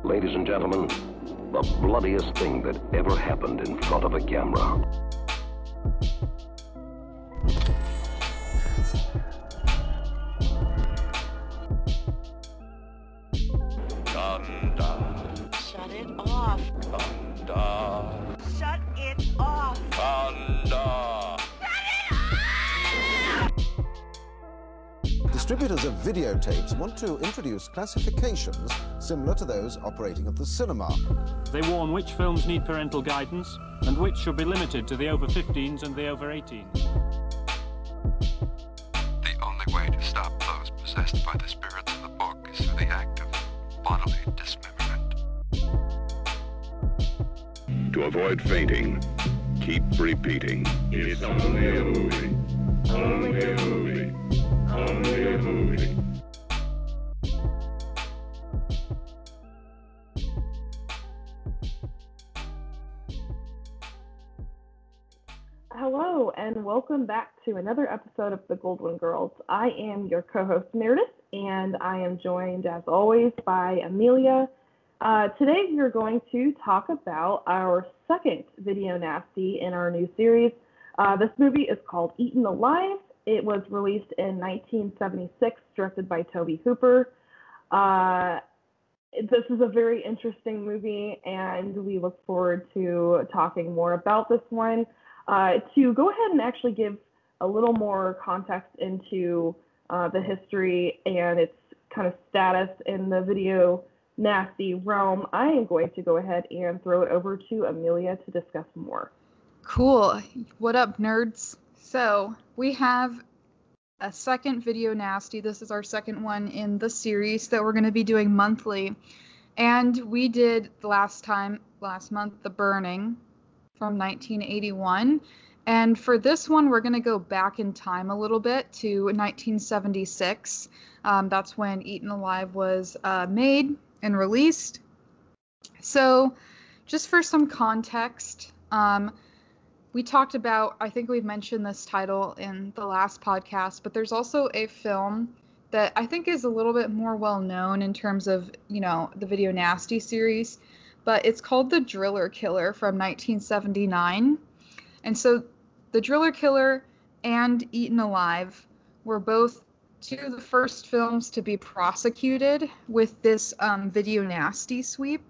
Ladies and gentlemen, the bloodiest thing that ever happened in front of a camera. Thunder. Shut it off. Thunder. Shut it off. Thunder. Distributors of videotapes want to introduce classifications similar to those operating at the cinema. They warn which films need parental guidance and which should be limited to the over 15s and the over 18s. The only way to stop those possessed by the spirits of the book is through the act of bodily dismemberment. To avoid fainting, keep repeating. It's only a movie. Only a movie. Only a movie. Hello, and welcome back to another episode of The Goldwyn Girls. I am your co-host, Meredith, and I am joined, as always, by Amelia. Today, we are going to talk about our second video nasty in our new series. This movie is called Eaten Alive. It was released in 1976, directed by Tobe Hooper. This is a very interesting movie, and we look forward to talking more about this one. To go ahead and actually give a little more context into the history and its kind of status in the video nasty realm, I am going to go ahead and throw it over to Amelia to discuss more. Cool. What up, nerds? So, we have a second video nasty. This is our second one in the series that we're going to be doing monthly. And we did last month, The Burning from 1981. And for this one, we're going to go back in time a little bit to 1976. That's when Eaten Alive was made and released. So, just for some context, we talked about, I think we've mentioned this title in the last podcast, but there's also a film that I think is a little bit more well known in terms of, the Video Nasty series, but it's called The Driller Killer from 1979. And so The Driller Killer and Eaten Alive were both two of the first films to be prosecuted with this Video Nasty sweep.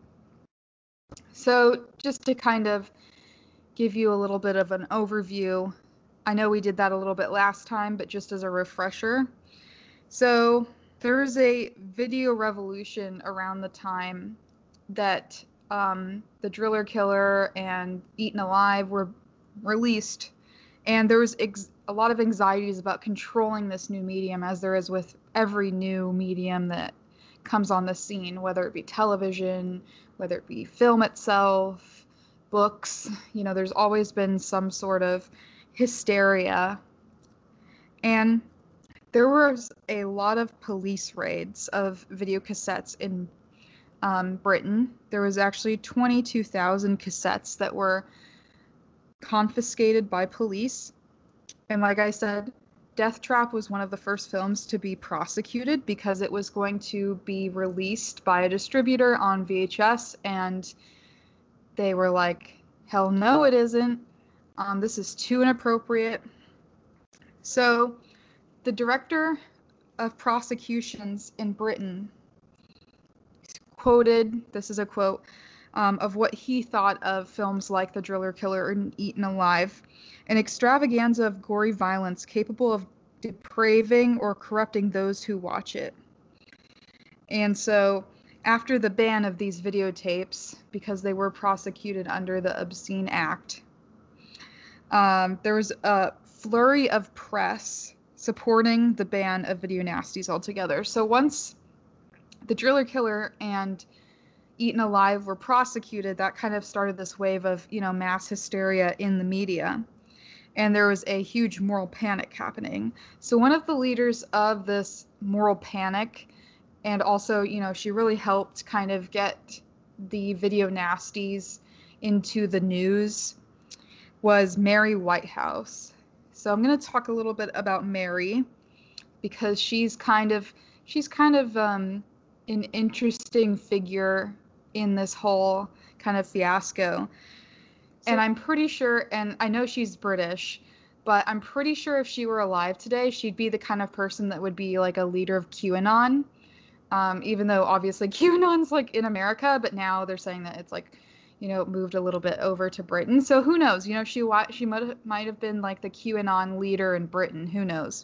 So just to kind of give you a little bit of an overview. I know we did that a little bit last time, but just as a refresher. So there was a video revolution around the time that The Driller Killer and Eaten Alive were released, and there was a lot of anxieties about controlling this new medium, as there is with every new medium that comes on the scene, whether it be television, whether it be film itself, books. There's always been some sort of hysteria. And there was a lot of police raids of videocassettes in Britain. There was actually 22,000 cassettes that were confiscated by police. And like I said, Death Trap was one of the first films to be prosecuted because it was going to be released by a distributor on VHS, and they were like, hell no, it isn't. This is too inappropriate. So the director of prosecutions in Britain quoted, this is a quote, of what he thought of films like The Driller Killer and Eaten Alive: an extravaganza of gory violence capable of depraving or corrupting those who watch it. And so after the ban of these videotapes, because they were prosecuted under the Obscene Act, there was a flurry of press supporting the ban of video nasties altogether. So once The Driller Killer and Eaten Alive were prosecuted, that kind of started this wave of, mass hysteria in the media. And there was a huge moral panic happening. So one of the leaders of this moral panic, and also, she really helped kind of get the video nasties into the news, was Mary Whitehouse. So I'm going to talk a little bit about Mary, because she's kind of an interesting figure in this whole kind of fiasco. And I'm pretty sure, and I know she's British, but I'm pretty sure if she were alive today, she'd be the kind of person that would be like a leader of QAnon. Even though obviously QAnon's like in America, but now they're saying that it's like, you know, moved a little bit over to Britain. So who knows? You know, she might have been like the QAnon leader in Britain. Who knows?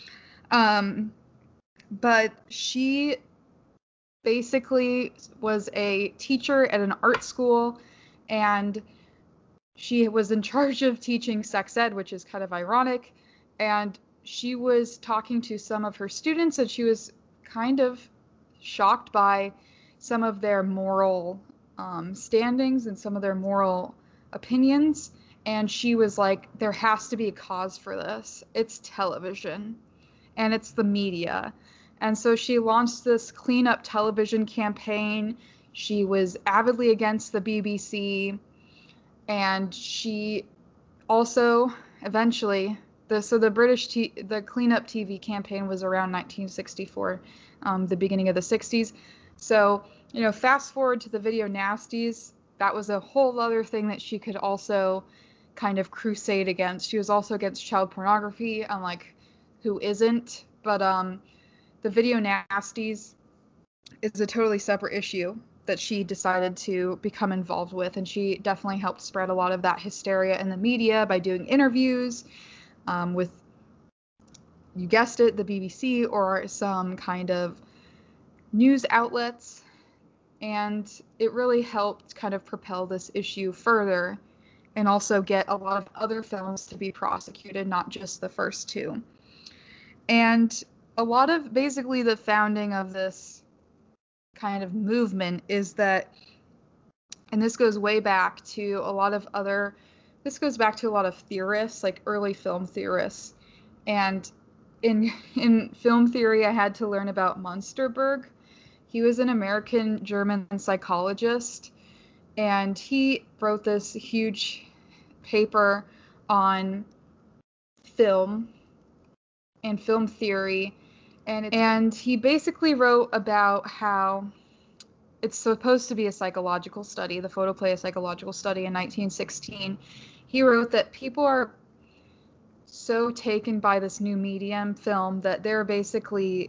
But she basically was a teacher at an art school, and she was in charge of teaching sex ed, which is kind of ironic. And she was talking to some of her students, and she was kind of shocked by some of their moral standings and some of their moral opinions. And she was like, there has to be a cause for this. It's television and it's the media. And so she launched this Clean Up Television campaign. She was avidly against the BBC. And she also eventually, the Clean Up TV campaign was around 1964, the beginning of the 60s. So, you know, fast forward to the Video Nasties, that was a whole other thing that she could also kind of crusade against. She was also against child pornography. I'm like, who isn't? But the Video Nasties is a totally separate issue that she decided to become involved with, and she definitely helped spread a lot of that hysteria in the media by doing interviews with, you guessed it, the BBC or some kind of news outlets, and it really helped kind of propel this issue further and also get a lot of other films to be prosecuted, not just the first two. And a lot of basically the founding of this kind of movement is that, and this goes back to a lot of theorists, like early film theorists. And in film theory, I had to learn about Munsterberg. He was an American-German psychologist, and he wrote this huge paper on film and film theory. And he basically wrote about how it's supposed to be a psychological study, the photoplay a psychological study in 1916. He wrote that people are so taken by this new medium, film, that they're basically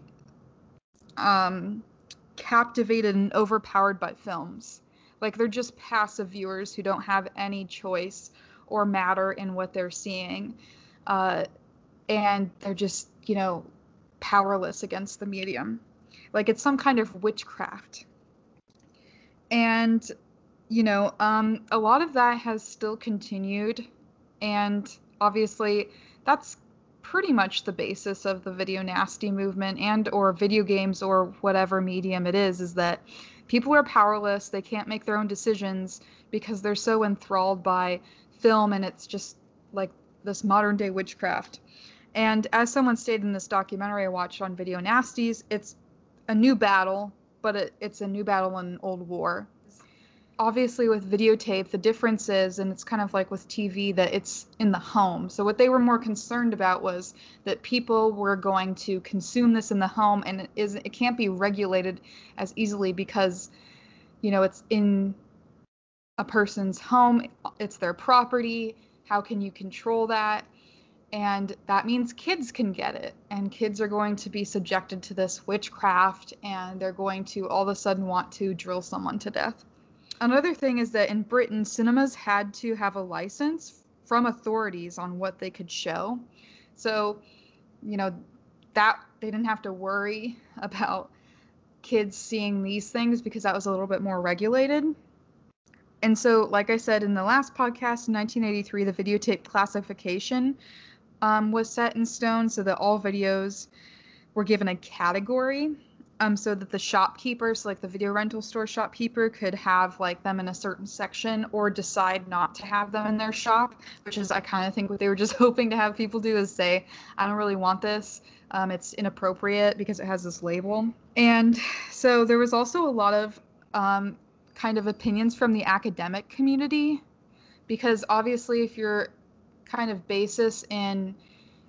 captivated and overpowered by films. Like, they're just passive viewers who don't have any choice or matter in what they're seeing. And they're just, you know, powerless against the medium. Like, it's some kind of witchcraft. And, you know, a lot of that has still continued. And obviously, that's pretty much the basis of the Video Nasty movement and or video games or whatever medium it is that people are powerless. They can't make their own decisions because they're so enthralled by film, and it's just like this modern day witchcraft. And as someone stated in this documentary I watched on Video Nasties, it's a new battle, but it's a new battle in an old war. Obviously with videotape, the difference is, and it's kind of like with TV, that it's in the home. So what they were more concerned about was that people were going to consume this in the home, and it can't be regulated as easily because, you know, it's in a person's home, it's their property. How can you control that? And that means kids can get it, and kids are going to be subjected to this witchcraft, and they're going to all of a sudden want to drill someone to death. Another thing is that in Britain, cinemas had to have a license from authorities on what they could show. So, you know, that they didn't have to worry about kids seeing these things because that was a little bit more regulated. And so, like I said in the last podcast, in 1983, the videotape classification was set in stone so that all videos were given a category, so that the shopkeepers, like the video rental store shopkeeper, could have like them in a certain section or decide not to have them in their shop, which is, I kind of think what they were just hoping to have people do is say, I don't really want this. It's inappropriate because it has this label. And so there was also a lot of kind of opinions from the academic community, because obviously if your kind of basis in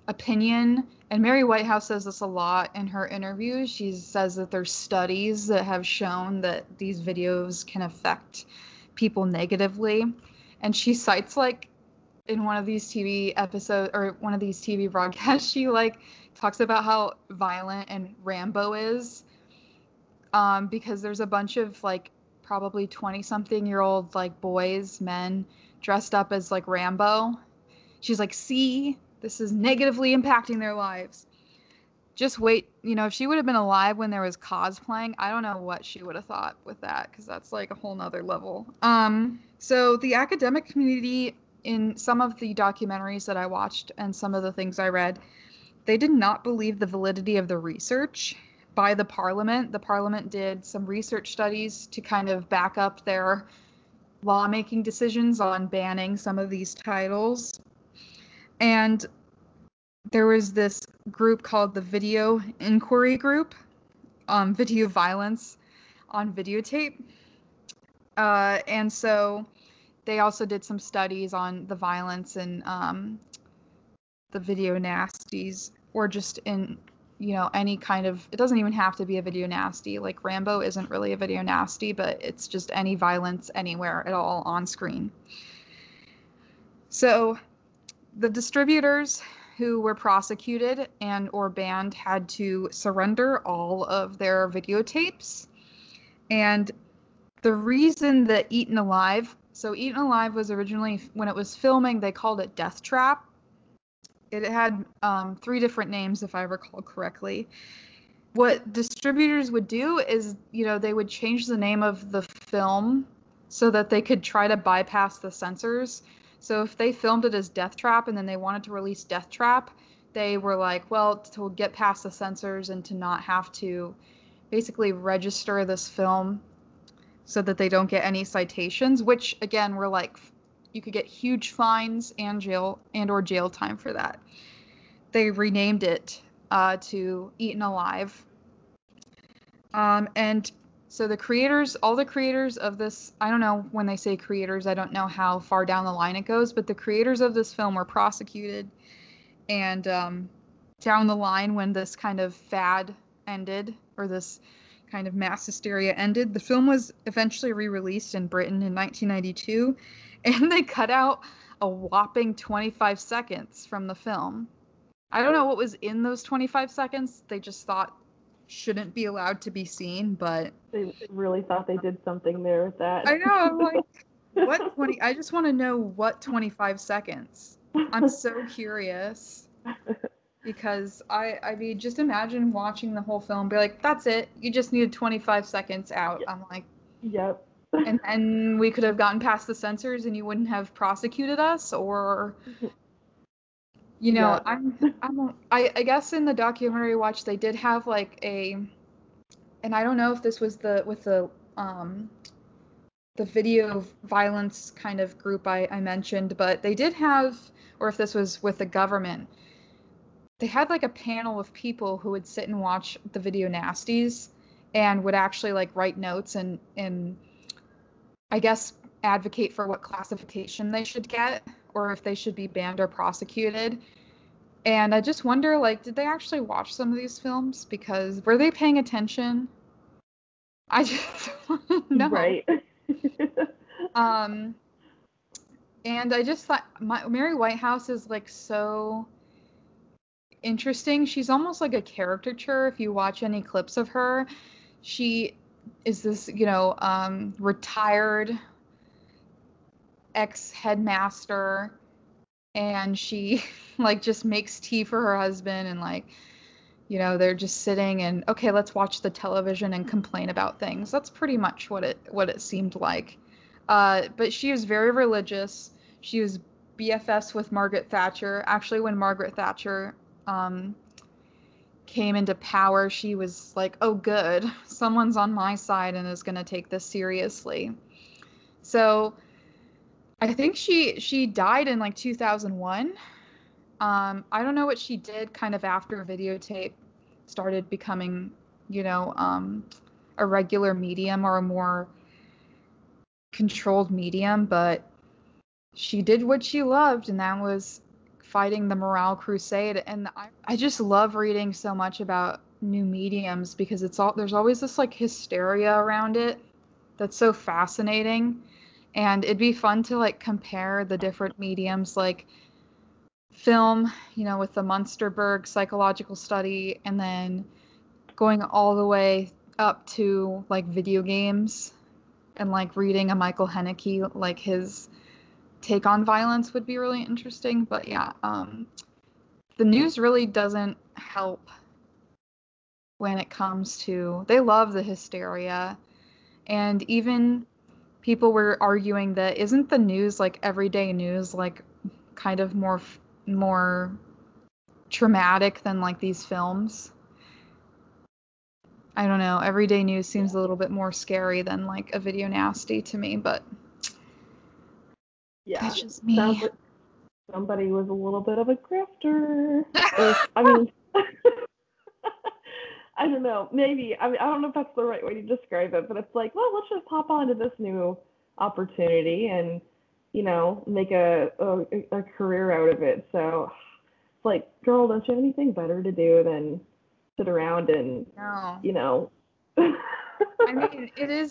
opinion, and Mary Whitehouse says this a lot in her interviews. She says that there's studies that have shown that these videos can affect people negatively. And she cites, like, in one of these TV episodes or one of these TV broadcasts, she like talks about how violent and Rambo is, because there's a bunch of like probably 20-something-year-old like boys, men dressed up as like Rambo. She's like, see, this is negatively impacting their lives. Just wait, if she would have been alive when there was cosplaying, I don't know what she would have thought with that, because that's like a whole nother level. So the academic community, in some of the documentaries that I watched and some of the things I read, they did not believe the validity of the research by the Parliament. The Parliament did some research studies to kind of back up their lawmaking decisions on banning some of these titles. And there was this group called the Video Inquiry Group on video violence on videotape. And so they also did some studies on the violence and the video nasties, or just in, any kind of, it doesn't even have to be a video nasty. Like Rambo isn't really a video nasty, but it's just any violence anywhere at all on screen. So the distributors who were prosecuted and or banned had to surrender all of their videotapes. And the reason that Eaten Alive, so Eaten Alive was originally, when it was filming, they called it Death Trap. It had 3 different names, if I recall correctly. What distributors would do is, they would change the name of the film so that they could try to bypass the censors. So if they filmed it as Death Trap and then they wanted to release Death Trap, they were like, well, to get past the censors and to not have to basically register this film so that they don't get any citations, which again were like, you could get huge fines and or jail time for that. They renamed it to Eaten Alive. And so all the creators of this, I don't know, when they say creators, I don't know how far down the line it goes, but the creators of this film were prosecuted. And down the line, when this kind of fad ended, or this kind of mass hysteria ended, the film was eventually re-released in Britain in 1992, and they cut out a whopping 25 seconds from the film. I don't know what was in those 25 seconds. They just thought shouldn't be allowed to be seen, but they really thought they did something there with that. I know, I'm like, what 20? I just want to know what 25 seconds. I'm so curious, because I mean, just imagine watching the whole film, be like, that's it, you just needed 25 seconds out. Yep. I'm like, yep. and we could have gotten past the censors and you wouldn't have prosecuted us, or yeah. I guess in the documentary watch they did have like and I don't know if this was with the video violence kind of group I mentioned, but they did have, or if this was with the government, they had like a panel of people who would sit and watch the video nasties and would actually like write notes and I guess advocate for what classification they should get, or if they should be banned or prosecuted. And I just wonder, like, did they actually watch some of these films? Because were they paying attention? I just want to know. Right. And I just thought Mary Whitehouse is like so interesting. She's almost like a caricature if you watch any clips of her. She is this, retired ex-headmaster, and she like just makes tea for her husband, and like, they're just sitting and, okay, let's watch the television and complain about things. That's pretty much what it seemed like. But she was very religious. She was BFFs with Margaret Thatcher. Actually, when Margaret Thatcher came into power, she was like, oh good, someone's on my side and is going to take this seriously. So I think she died in like 2001. I don't know what she did kind of after videotape started becoming, a regular medium or a more controlled medium, but she did what she loved, and that was fighting the Morale Crusade, and I just love reading so much about new mediums because there's always this like hysteria around it that's so fascinating, and it'd be fun to like compare the different mediums, like film, with the Munsterberg psychological study, and then going all the way up to like video games, and like reading a Michael Haneke, like his take on violence would be really interesting. But yeah, the news really doesn't help when it comes to, they love the hysteria, and even people were arguing that isn't the news, like everyday news, like kind of more traumatic than like these films. I don't know, everyday news seems a little bit more scary than like a Video Nasty to me, but yeah, that's just me. Sounds like somebody was a little bit of a grifter. I mean, I don't know, maybe, I don't know if that's the right way to describe it, but it's like, well, let's just hop onto this new opportunity and, make a career out of it. So it's like, girl, don't you have anything better to do than sit around and, No. I mean,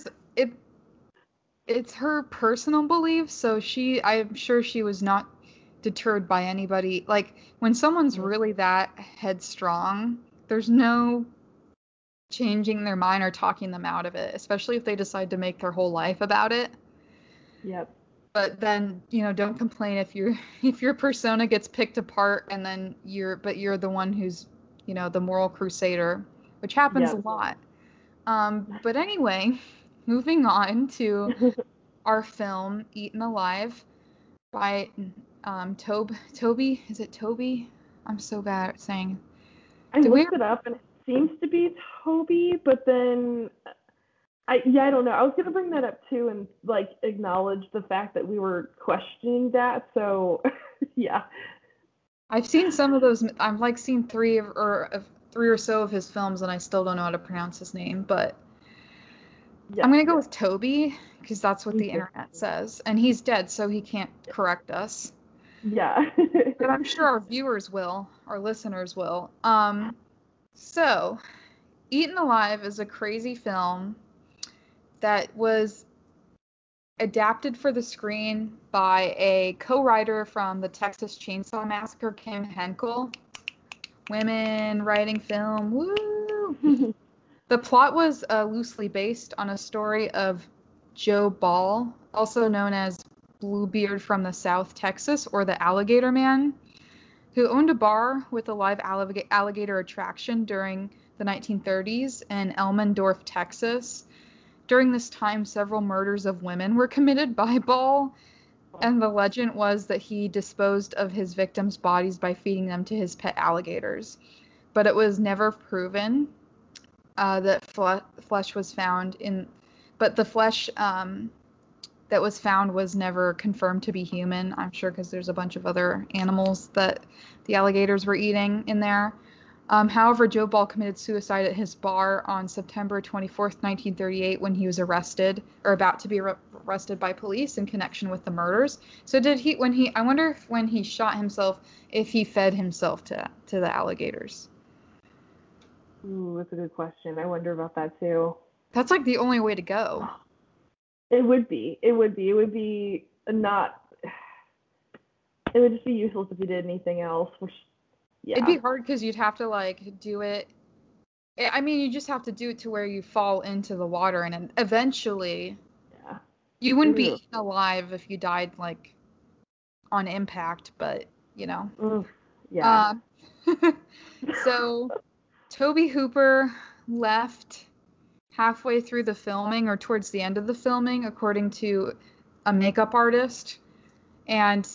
it's her personal belief, so I'm sure she was not deterred by anybody. Like, when someone's really that headstrong, there's no changing their mind or talking them out of it, especially if they decide to make their whole life about it. Yep. But then, don't complain if your persona gets picked apart and then you're the one who's, the moral crusader, which happens a lot. But anyway, moving on to our film, Eaten Alive, by Toby. Is it Toby? I'm so bad at saying. I looked it up and it seems to be Toby, but then I don't know. I was gonna bring that up too and like acknowledge the fact that we were questioning that. So yeah. I've seen some of those. I've like seen three or so of his films, and I still don't know how to pronounce his name. But I'm gonna go with Toby because that's what the internet says, and he's dead, so he can't correct us. Yeah. But I'm sure our viewers will, our listeners will. So, Eaten Alive is a crazy film that was adapted for the screen by a co-writer from the Texas Chainsaw Massacre, Kim Henkel. Women writing film, woo! The plot was loosely based on a story of Joe Ball, also known as Bluebeard from the South Texas, or the Alligator Man, who owned a bar with a live alligator attraction during the 1930s in Elmendorf, Texas. During this time, several murders of women were committed by Ball, and the legend was that he disposed of his victims' bodies by feeding them to his pet alligators. But it was never proven that flesh was found but the flesh that was found was never confirmed to be human, I'm sure, because there's a bunch of other animals that the alligators were eating in there. However, Joe Ball committed suicide at his bar on September 24th, 1938, when he was arrested, or about to be arrested by police in connection with the murders. So I wonder if when he shot himself, if he fed himself to the alligators. Ooh, that's a good question. I wonder about that too. That's like the only way to go. It would be not. It would just be useless if you did anything else. Which, yeah. It'd be hard because you'd have to like do it. I mean, you just have to do it to where you fall into the water, and eventually, you wouldn't be eaten alive if you died like on impact. But Oof, yeah. So, Tobe Hooper left halfway through the filming, or towards the end of the filming, according to a makeup artist. And the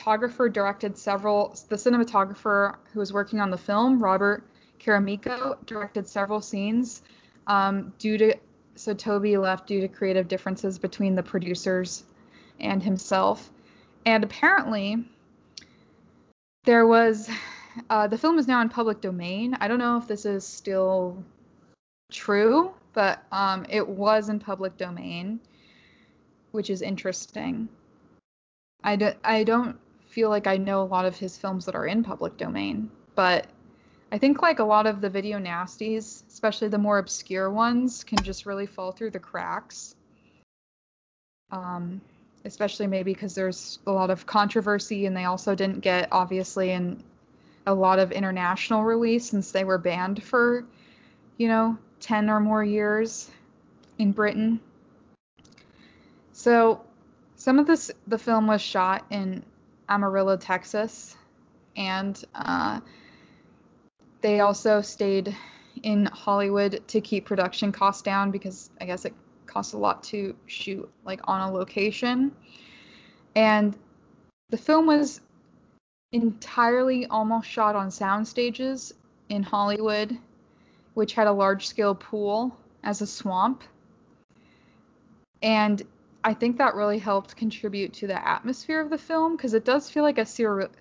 cinematographer who was working on the film, Robert Caramico, directed several scenes. So Toby left due to creative differences between the producers and himself. And apparently, there was, the film is now in public domain. I don't know if this is still true, but it was in public domain, which is interesting. I don't feel like I know a lot of his films that are in public domain, but I think like a lot of the video nasties, especially the more obscure ones, can just really fall through the cracks. Especially maybe because there's a lot of controversy, and they also didn't get, obviously, a lot of international release since they were banned for, 10 or more years in Britain. So some of the film was shot in Amarillo, Texas, and they also stayed in Hollywood to keep production costs down because I guess it costs a lot to shoot like on a location. And the film was entirely almost shot on sound stages in Hollywood, which had a large-scale pool as a swamp. And I think that really helped contribute to the atmosphere of the film, because it does feel like a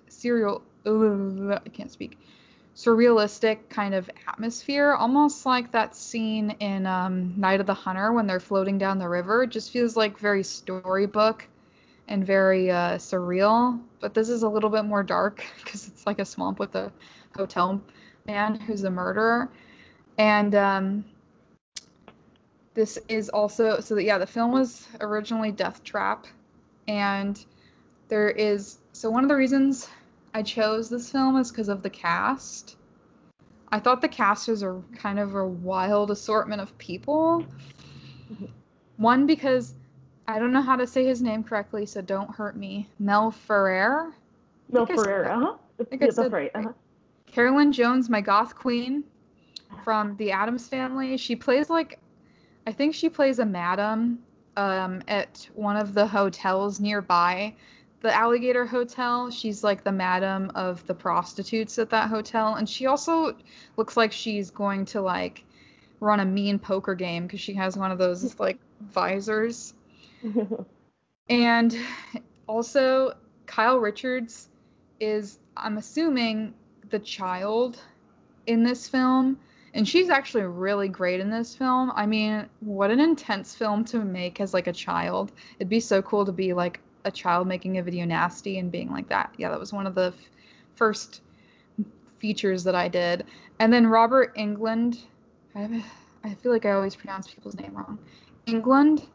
surrealistic kind of atmosphere, almost like that scene in Night of the Hunter when they're floating down the river. It just feels like very storybook and very surreal, but this is a little bit more dark because it's like a swamp with a hotel man who's a murderer. And this is also, the film was originally Death Trap, and so one of the reasons I chose this film is because of the cast. I thought the cast was a kind of a wild assortment of people. One, because I don't know how to say his name correctly, so don't hurt me. Mel Ferrer? Mel Ferrer, uh-huh. That's right, uh-huh. Carolyn Jones, my goth queen from The Addams Family. She plays I think she plays a madam at one of the hotels nearby. The Alligator Hotel. She's like the madam of the prostitutes at that hotel. And she also looks like she's going to like run a mean poker game because she has one of those like visors. And also Kyle Richards is, I'm assuming, the child in this film. And she's actually really great in this film. I mean, what an intense film to make as like a child. It'd be so cool to be like a child making a video nasty and being like that. Yeah, that was one of the first features that I did. And then Robert Englund. I feel like I always pronounce people's name wrong. Englund.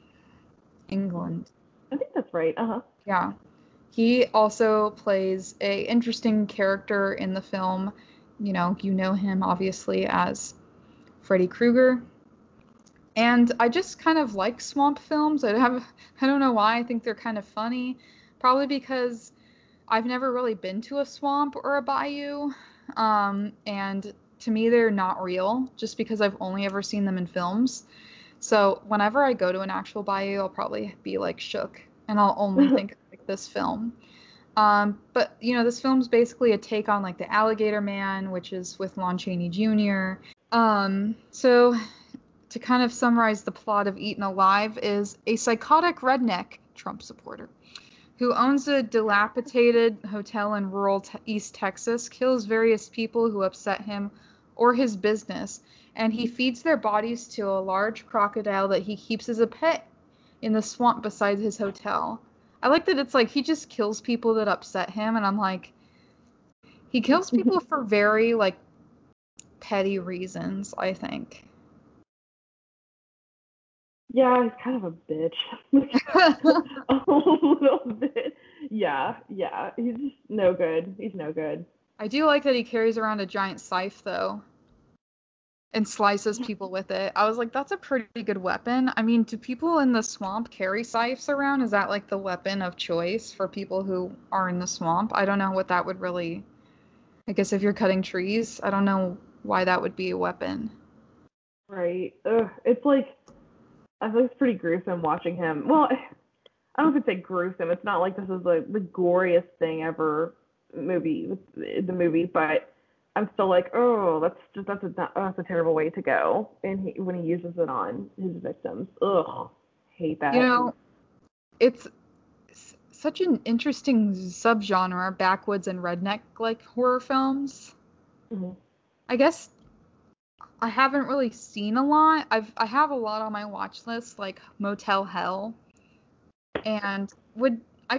I think that's right. Uh-huh. Yeah. He also plays a interesting character in the film. You know him obviously as Freddy Krueger. And I just kind of like swamp films. I don't know why. I think they're kind of funny. Probably because I've never really been to a swamp or a bayou. And to me, they're not real, just because I've only ever seen them in films. So whenever I go to an actual bayou, I'll probably be like shook. And I'll only think of like this film. But, this film's basically a take on like The Alligator Man, which is with Lon Chaney Jr. So to kind of summarize the plot of Eaten Alive is a psychotic redneck Trump supporter who owns a dilapidated hotel in rural East Texas, kills various people who upset him or his business, and he feeds their bodies to a large crocodile that he keeps as a pet in the swamp beside his hotel. I like that it's like he just kills people that upset him, and I'm like, he kills people for very like petty reasons, I think. Yeah, he's kind of a bitch. A little bit. Yeah. He's just no good. He's no good. I do like that he carries around a giant scythe, though, and slices people with it. I was like, that's a pretty good weapon. I mean, do people in the swamp carry scythes around? Is that like the weapon of choice for people who are in the swamp? I don't know what that would really... I guess if you're cutting trees, I don't know why that would be a weapon. Right. It's like... I think it's pretty gruesome watching him. Well, I don't know if it's gruesome. It's not like this is the goriest thing ever the movie, but I'm still like, oh, that's a terrible way to go. And when he uses it on his victims, hate that. It's such an interesting subgenre, backwoods and redneck like horror films. Mm-hmm. I guess I haven't really seen a lot. I have a lot on my watch list, like Motel Hell, and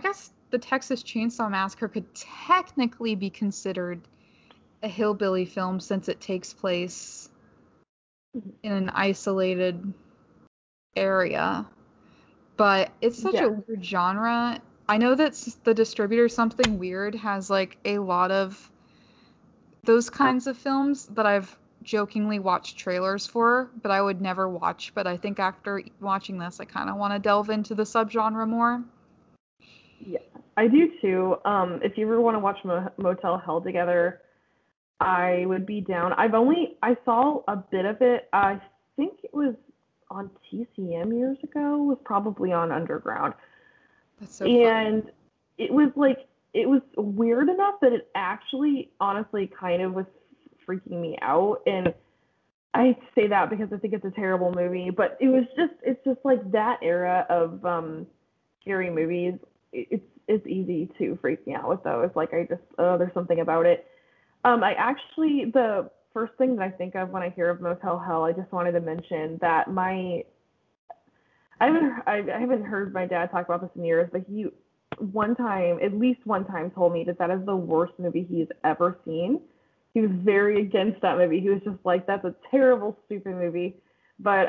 the Texas Chainsaw Massacre could technically be considered a hillbilly film since it takes place in an isolated area. But it's such a weird genre. I know that the distributor Something Weird has like a lot of those kinds of films that I've jokingly watched trailers for, but I would never watch. But I think after watching this, I kind of want to delve into the subgenre more. Yeah, I do too. If you ever want to watch Motel Hell together, I would be down. I saw a bit of it. I think it was on TCM years ago. It was probably on Underground. That's so funny. It was weird enough that it actually, honestly, kind of was freaking me out. And I say that because I think it's a terrible movie, but it's just like that era of scary movies. It's easy to freak me out with those. Like there's something about it. The first thing that I think of when I hear of Motel Hell, I just wanted to mention that I haven't heard my dad talk about this in years, but he at least one time told me that is the worst movie he's ever seen. He was very against that movie. He was just like, that's a terrible, stupid movie. But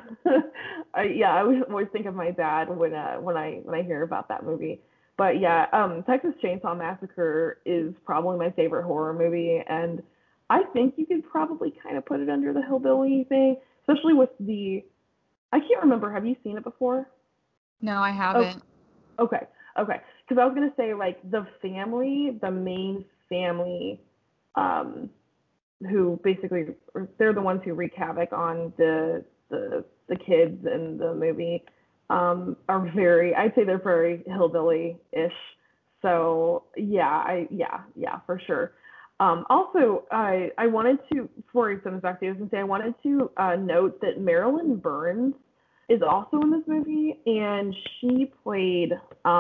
I always think of my dad when I hear about that movie. But yeah, Texas Chainsaw Massacre is probably my favorite horror movie, and I think you could probably kind of put it under the hillbilly thing, especially with I can't remember. Have you seen it before? No, I haven't. Oh, okay. Because I was gonna say, like, the main family, who basically they're the ones who wreak havoc on the kids in the movie. I'd say they're very hillbilly-ish. So yeah, for sure. Also, I wanted to, before I send this back to you, I was gonna say I wanted to note that Marilyn Burns is also in this movie, and she played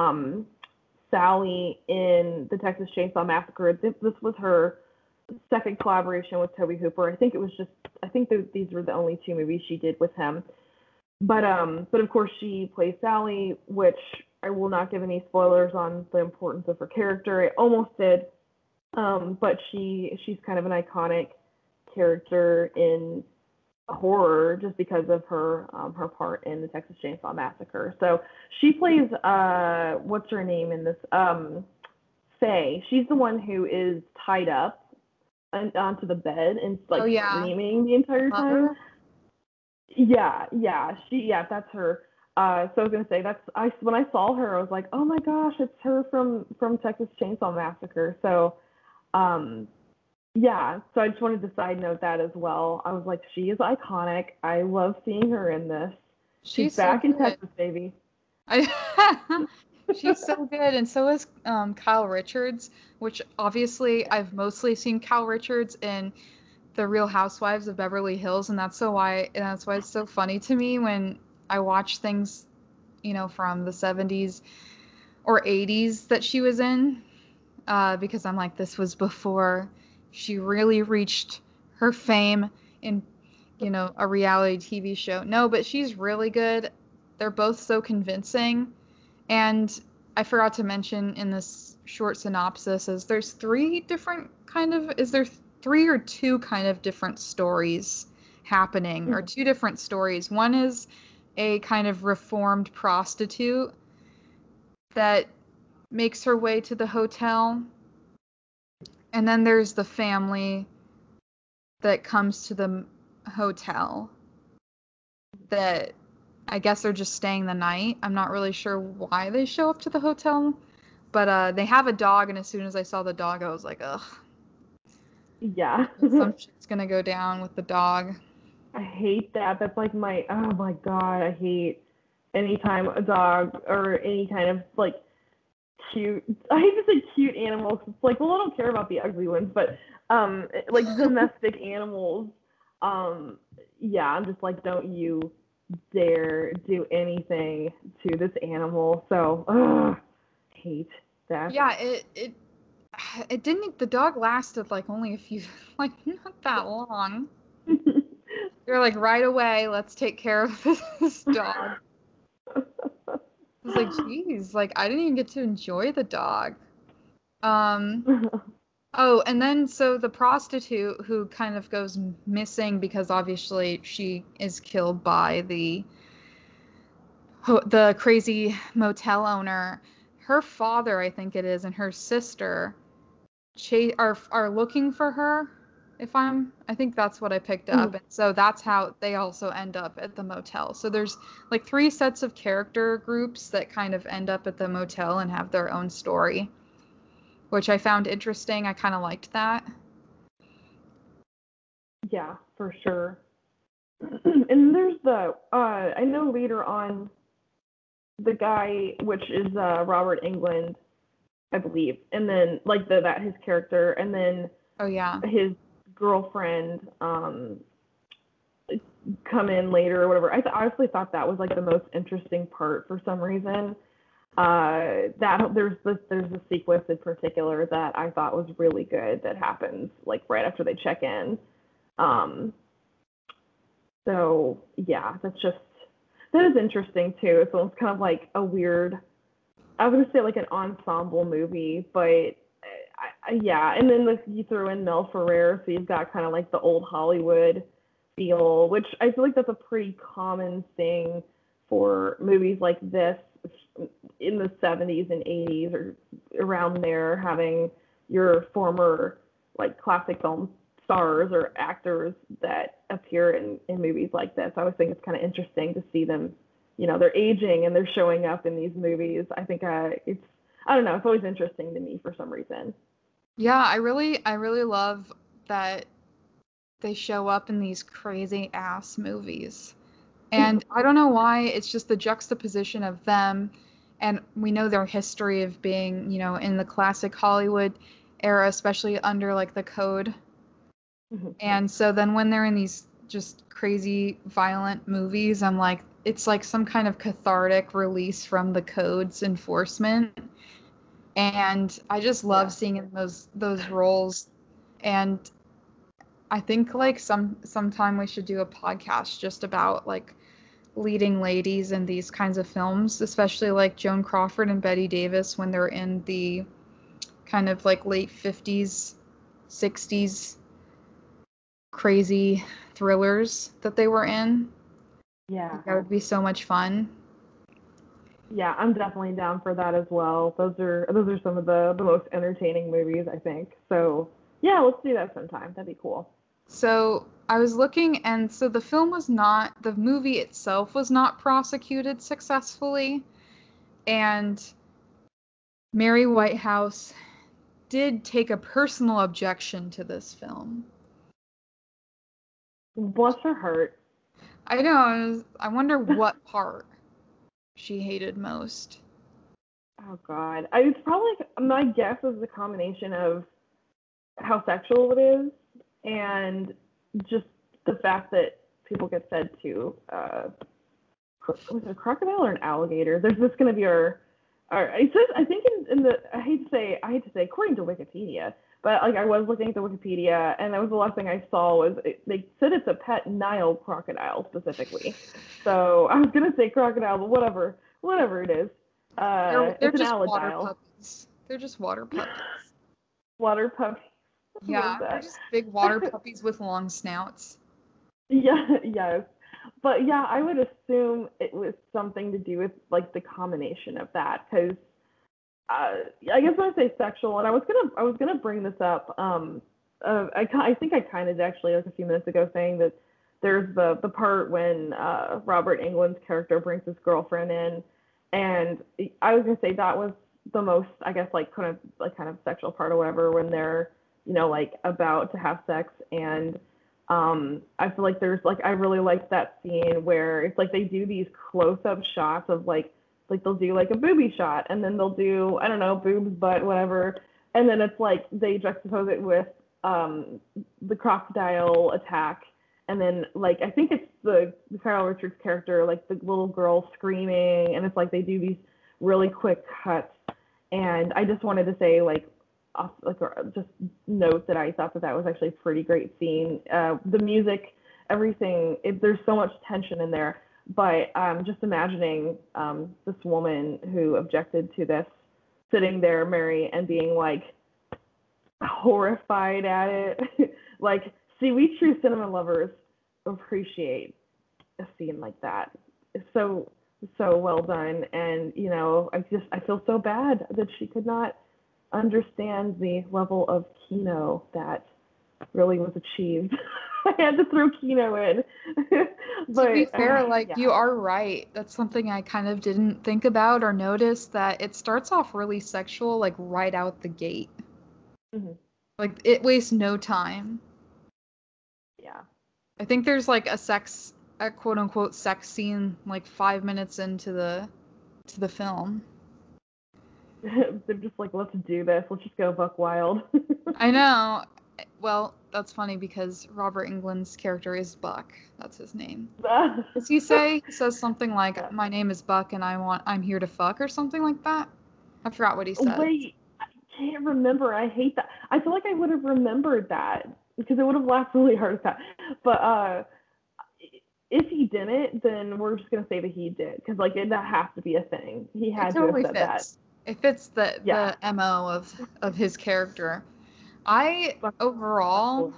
Sally in the Texas Chainsaw Massacre. This was her second collaboration with Tobe Hooper. I think these were the only two movies she did with him. But of course she plays Sally, which I will not give any spoilers on the importance of her character. I almost did, but she's kind of an iconic character in horror just because of her part in the Texas Chainsaw Massacre. So she plays what's her name in this? Faye. She's the one who is tied up onto the bed and screaming the entire time. Yeah, that's her. So I was gonna say when I saw her, I was like, oh my gosh, it's her from Texas Chainsaw Massacre. So, yeah. So I just wanted to side note that as well. I was like, she is iconic. I love seeing her in this. She's back in Texas, baby. She's so good, and so is Kyle Richards, which obviously I've mostly seen Kyle Richards in The Real Housewives of Beverly Hills, and that's why it's so funny to me when I watch things, from the 70s or 80s that she was in, because I'm like, this was before she really reached her fame in, a reality TV show. No, but she's really good. They're both so convincing. And I forgot to mention in this short synopsis there's three or two kind of different stories happening, or two different stories. One is a kind of reformed prostitute that makes her way to the hotel. And then there's the family that comes to the hotel that I guess they're just staying the night. I'm not really sure why they show up to the hotel, but they have a dog, and as soon as I saw the dog, I was like, ugh. Yeah. Some shit's gonna go down with the dog. I hate that. That's like oh my god, I hate anytime a dog or any kind of like cute, I hate to say cute animals. It's like, well, I don't care about the ugly ones, but like domestic animals. Yeah, I'm just like, don't you dare do anything to this animal. So, hate that. Yeah, it didn't. The dog lasted like only a few, like not that long. They're like, right away, let's take care of this dog. I was like, geez, like I didn't even get to enjoy the dog. Oh, and then so the prostitute who kind of goes missing because obviously she is killed by the crazy motel owner. Her father, I think it is, and her sister are looking for her. I think that's what I picked up. And so that's how they also end up at the motel. So there's like 3 sets of character groups that kind of end up at the motel and have their own story, which I found interesting. I kind of liked that. Yeah, for sure. And there's I know later on the guy, which is Robert Englund, I believe, and then like that his character, and then his girlfriend come in later or whatever. I honestly thought that was like the most interesting part for some reason. That there's a sequence in particular that I thought was really good that happens like right after they check in. So yeah, that is interesting too. So it's kind of like a weird, I was gonna say like an ensemble movie, but yeah. And then you throw in Mel Ferrer, so you've got kind of like the old Hollywood feel, which I feel like that's a pretty common thing for movies like this in the 70s and 80s or around there, having your former like classic film stars or actors that appear in movies like this. I always think it's kind of interesting to see them, you know, they're aging and they're showing up in these movies. I think I don't know, it's always interesting to me for some reason. Yeah, I really love that they show up in these crazy ass movies. And I don't know why, it's just the juxtaposition of them, and we know their history of being, you know, in the classic Hollywood era, especially under like the code. And so then when they're in these just crazy violent movies, I'm like, it's like some kind of cathartic release from the code's enforcement. And I just love seeing in those roles. And I think like sometime we should do a podcast just about like leading ladies in these kinds of films, especially like Joan Crawford and Bette Davis when they're in the kind of like late 50s, 60s crazy thrillers that they were in. Yeah. That would be so much fun. Yeah, I'm definitely down for that as well. Those are some of the most entertaining movies, I think. So yeah, let's do that sometime. That'd be cool. So I was looking, and so the movie itself was not prosecuted successfully, and Mary Whitehouse did take a personal objection to this film. Bless her heart. I know. I wonder what part she hated most. Oh God, it's probably, my guess is the combination of how sexual it is and just the fact that people get fed to was it a crocodile or an alligator? There's just going to be our it says, I think in the I hate to say according to Wikipedia, but like I was looking at the Wikipedia and that was the last thing I saw was they said it's a pet Nile crocodile specifically. So I was going to say crocodile, but whatever it is. They're it's just an water alligator. puppies. They're just water puppies. Water puppies. Yeah, they're just big water puppies with long snouts. Yeah, yes. But yeah, I would assume it was something to do with like the combination of that, because I guess when I say sexual, and I was gonna bring this up. I think I kind of actually like a few minutes ago saying that there's the part when Robert Englund's character brings his girlfriend in, and I was gonna say that was the most, I guess, like kind of sexual part or whatever, when they're, you know, like about to have sex. And I feel like there's like, I really like that scene where it's like they do these close-up shots of like they'll do like a boobie shot, and then they'll do, I don't know, boobs, butt, whatever, and then it's like they juxtapose it with the crocodile attack, and then like I think it's the Kyle Richards character, like the little girl screaming, and it's like they do these really quick cuts. And I just wanted to say, just note that I thought that was actually a pretty great scene. The music, everything, there's so much tension in there. But just imagining this woman who objected to this sitting there, Mary, and being like horrified at it. Like, see, we true cinema lovers appreciate a scene like that. It's so well done, and you know, I feel so bad that she could not understand the level of Kino that really was achieved. I had to throw Kino in. But, to be fair, you are right. That's something I kind of didn't think about or notice, that it starts off really sexual, like right out the gate. Mm-hmm. Like, it wastes no time. Yeah. I think there's like a quote unquote sex scene like 5 minutes into the film. They're just like, let's do this. Let's just go buck wild. I know. Well, that's funny because Robert Englund's character is Buck. That's his name. Does he say? He says something like, "My name is Buck and I'm here to fuck," or something like that. I forgot what he said. Wait, I can't remember. I hate that. I feel like I would have remembered that because it would have laughed really hard at that. But if he didn't, then we're just gonna say that he did, because like that has to be a thing. He had to have said that. It fits the MO of his character. I overall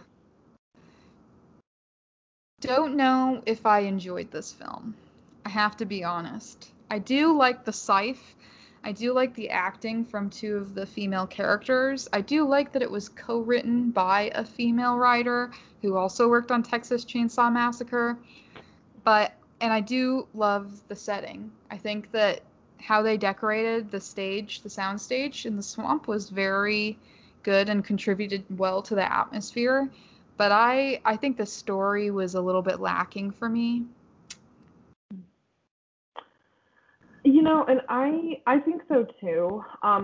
don't know if I enjoyed this film. I have to be honest. I do like the scythe. I do like the acting from two of the female characters. I do like that it was co-written by a female writer who also worked on Texas Chainsaw Massacre. And I do love the setting. I think that how they decorated the sound stage in the swamp was very good and contributed well to the atmosphere. But I think the story was a little bit lacking for me. You know, and I think so too.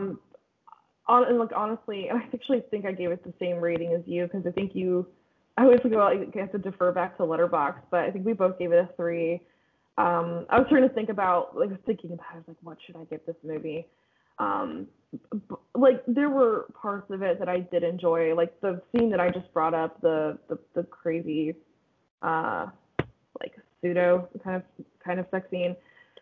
Honestly, I actually think I gave it the same rating as you, because I think I always go out, I have to defer back to Letterboxd, but I think we both gave it a 3. I was trying to think about, I was like, what should I give this movie? Like, there were parts of it that I did enjoy, like the scene that I just brought up, the crazy, like pseudo kind of sex scene.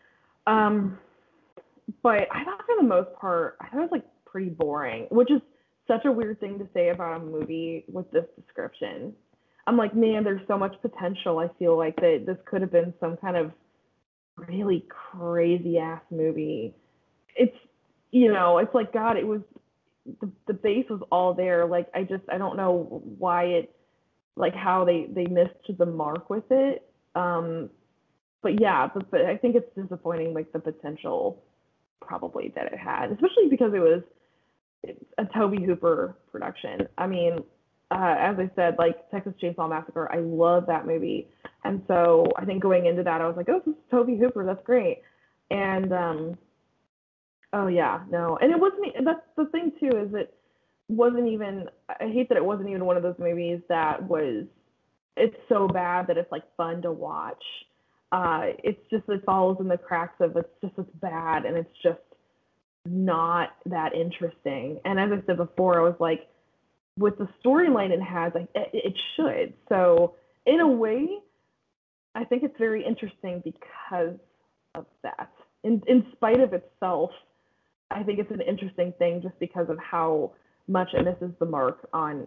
But I thought for the most part, I thought it was like pretty boring, which is such a weird thing to say about a movie with this description. I'm like, man, there's so much potential. I feel like that this could have been some kind of really crazy ass movie. It's, you know, it's like, God, it was, the base was all there. Like, I don't know why it, like how they missed the mark with it. But yeah, but I think it's disappointing, like the potential probably that it had, especially because it was a Tobe Hooper production. I mean, as I said, like Texas Chainsaw Massacre, I love that movie. And so I think going into that, I was like, oh, this is Tobe Hooper, that's great. And, oh yeah, no. And it wasn't, that's the thing too, is it wasn't even, I hate that it wasn't even one of those movies that was, it's so bad that it's like fun to watch. It's just, it falls in the cracks of it's bad and it's just not that interesting. And as I said before, I was like, with the storyline it has, like, it should. So in a way, I think it's very interesting because of that. In spite of itself, I think it's an interesting thing just because of how much it misses the mark on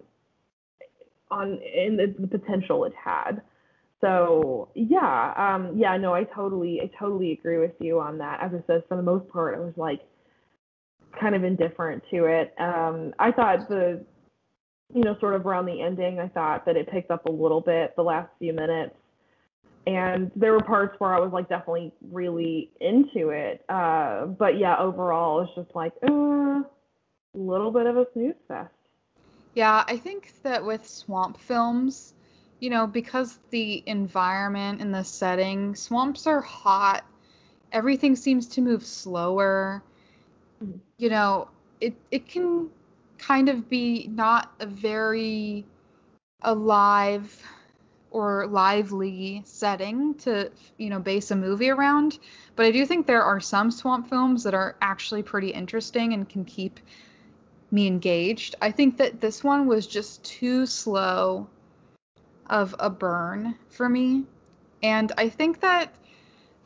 the potential it had. So yeah, no, I totally agree with you on that. As I said, for the most part, I was like kind of indifferent to it. I thought sort of around the ending, I thought that it picked up a little bit the last few minutes, and there were parts where I was like definitely really into it. But yeah, overall, it's just like a little bit of a snooze fest. Yeah, I think that with swamp films, you know, because the environment and the setting, swamps are hot, everything seems to move slower. You know, it can kind of be not a very alive or lively setting to, you know, base a movie around. But I do think there are some swamp films that are actually pretty interesting and can keep me engaged. I think that this one was just too slow of a burn for me. And I think that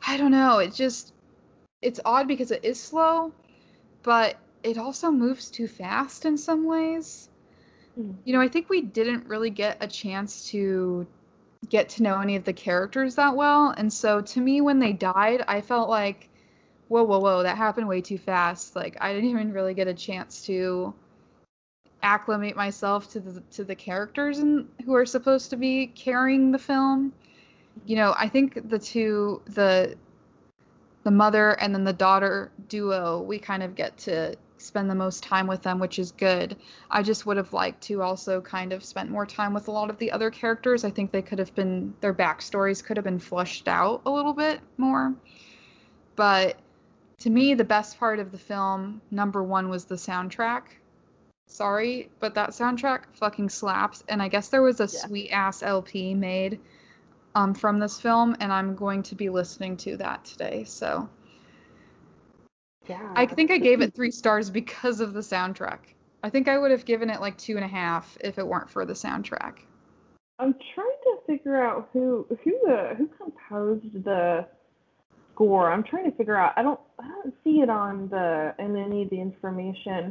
I don't know. It's odd because it is slow, but it also moves too fast in some ways. You know, I think we didn't really get a chance to get to know any of the characters that well. And so to me, when they died, I felt like, whoa, that happened way too fast. Like, I didn't even really get a chance to acclimate myself to the characters who are supposed to be carrying the film. You know, I think the mother and then the daughter duo, we kind of get to spend the most time with them, which is good. I just would have liked to also kind of spent more time with a lot of the other characters. I think their backstories could have been fleshed out a little bit more. But to me, the best part of the film, number one, was the soundtrack. Sorry, but that soundtrack fucking slaps. And I guess there was a sweet ass LP made from this film, and I'm going to be listening to that today. So yeah, I think I gave it 3 stars because of the soundtrack. I think I would have given it like 2.5 if it weren't for the soundtrack. I'm trying to figure out who composed the score. I'm trying to figure out. I don't see it in any of the information.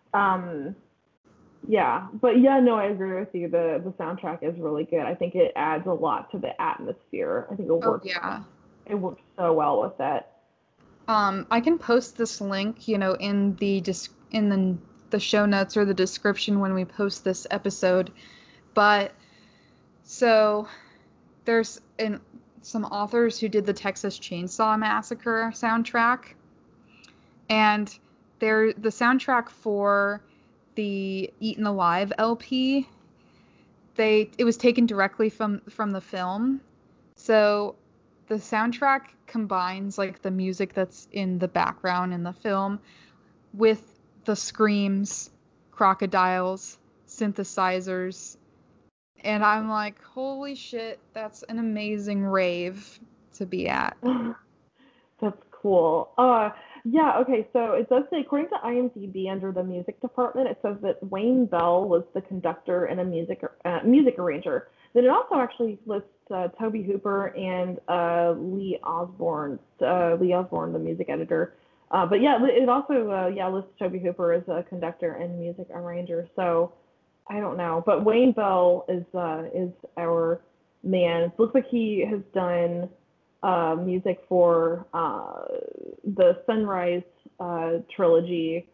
Yeah, but yeah, no, I agree with you. The soundtrack is really good. I think it adds a lot to the atmosphere. I think it works. It works so well with that. I can post this link, you know, in the show notes or the description when we post this episode. But so there's some authors who did the Texas Chainsaw Massacre soundtrack, and the soundtrack for the Eaten Alive LP, it was taken directly from the film. So the soundtrack combines like the music that's in the background in the film with the screams, crocodiles, synthesizers, and I'm like, holy shit, that's an amazing rave to be at. That's cool. Yeah, okay, so it does say, according to IMDb, under the music department, it says that Wayne Bell was the conductor and a music arranger. Then it also actually lists Toby Hooper and Lee Osborne, the music editor. But yeah, it also lists Toby Hooper as a conductor and music arranger. So I don't know, but Wayne Bell is our man. It looks like he has done music for the Sunrise trilogy,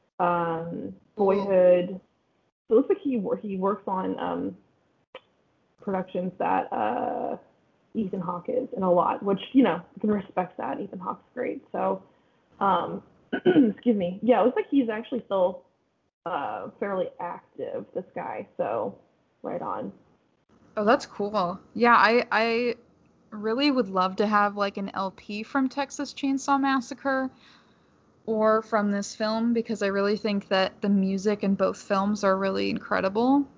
Boyhood. So it looks like he works on productions that Ethan Hawke is in a lot, which, you know, you can respect that. Ethan Hawke's great. So, excuse me. Yeah, it looks like he's actually still fairly active, this guy. So, right on. Oh, that's cool. Yeah, I really would love to have like an LP from Texas Chainsaw Massacre or from this film, because I really think that the music in both films are really incredible.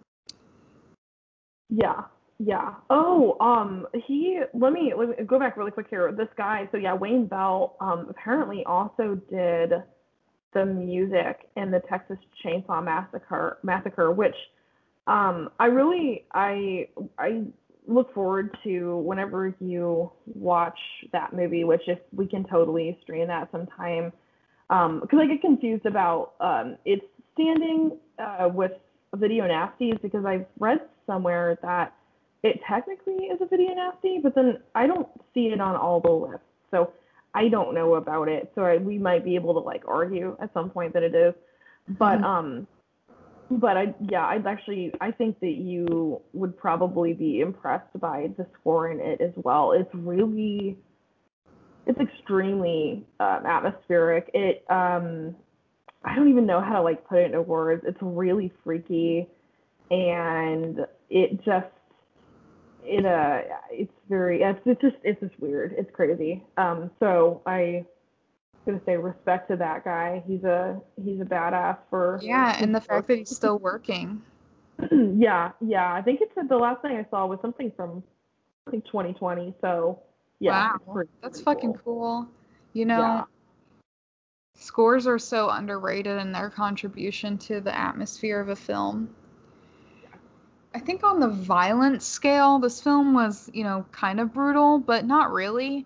Yeah. Oh, let me go back really quick here. This guy, so yeah, Wayne Bell, apparently also did the music in the Texas Chainsaw Massacre, which, I look forward to whenever you watch that movie, which if we can totally stream that sometime, because I get confused about its standing with video nasties, because I've read somewhere that it technically is a video nasty, but then I don't see it on all the lists, so I don't know about it. So we might be able to like argue at some point that it is, but I think that you would probably be impressed by the score in it as well. It's extremely atmospheric. I don't even know how to like put it into words. It's really freaky, and it's just weird. It's crazy. So I gonna say respect to that guy. He's a badass for and the fact that he's still working. yeah. I think the last thing I saw was something from I think 2020. So yeah, wow, that's fucking cool. You know, scores are so underrated in their contribution to the atmosphere of a film. I think on the violence scale, this film was, you know, kind of brutal, but not really.